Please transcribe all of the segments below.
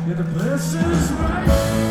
Yeah, the place is right.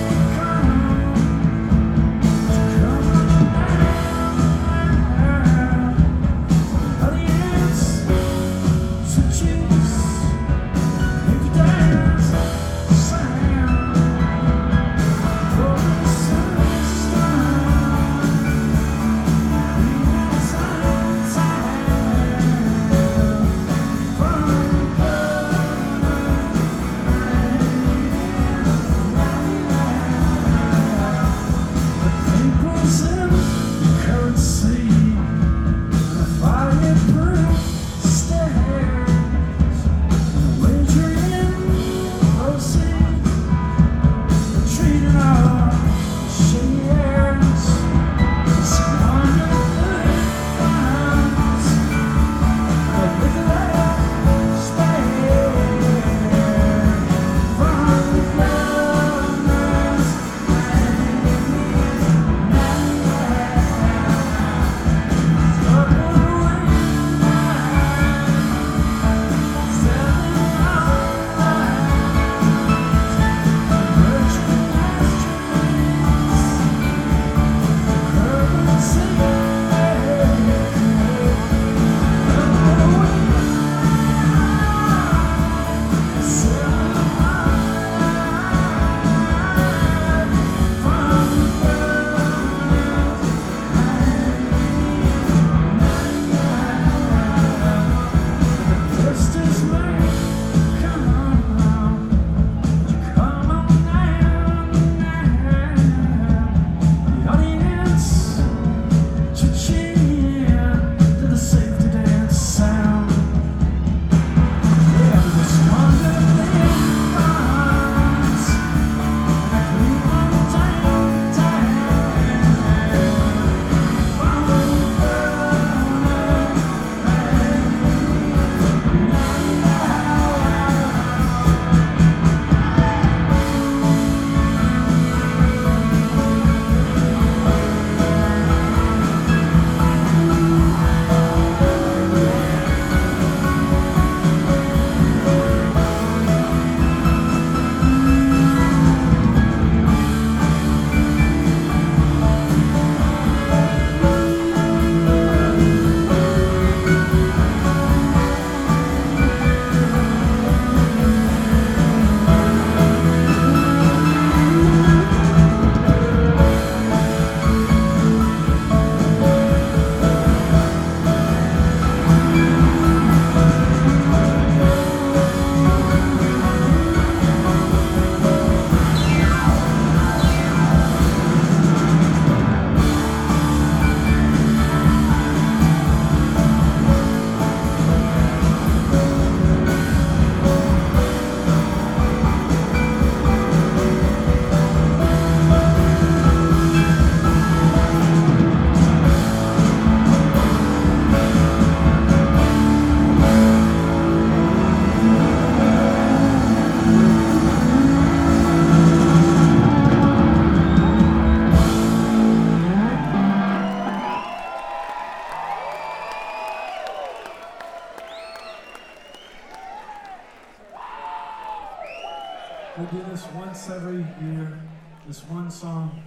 We do this once every year, this one song.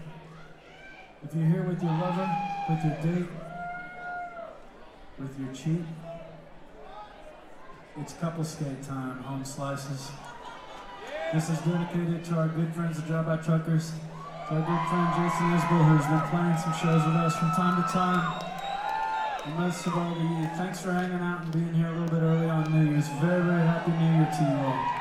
If you're here with your lover, with your date, with your cheat, it's couple skate time, home slices. This is dedicated to our good friends, the Drive-By Truckers, to our good friend Jason Isbell, who's been playing some shows with us from time to time. And most of all to you, thanks for hanging out and being here a little bit early on New Year's. Very, very happy New Year to you all.